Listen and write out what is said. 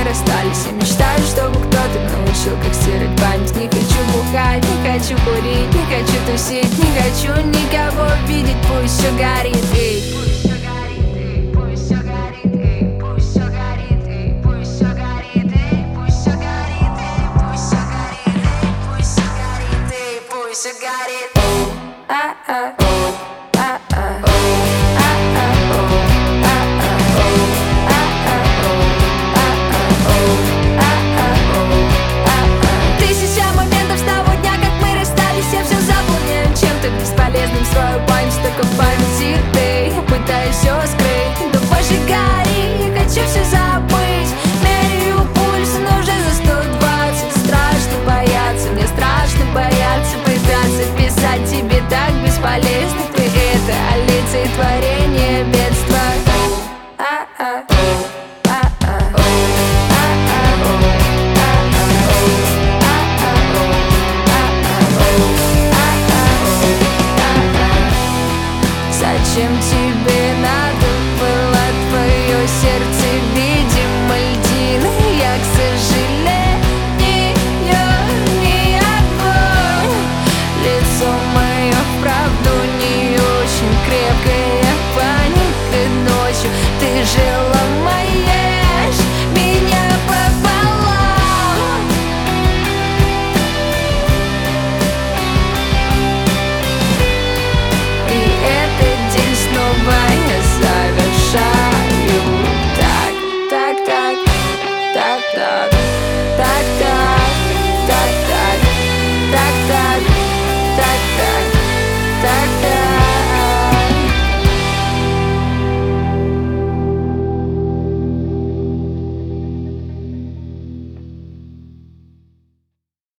расстались. Я мечтаю, чтобы кто-то научил, как стирать память. Не хочу бухать, не хочу курить, не хочу тусить, не хочу никого видеть. Пусть все горит, эй. Пусть все горит, эй. Пусть все горит, эй. Пусть все горит, эй. Пусть все горит, эй. Пусть все горит, эй. Пусть все горит, эй. Пусть все горит, эй. Пусть все горит.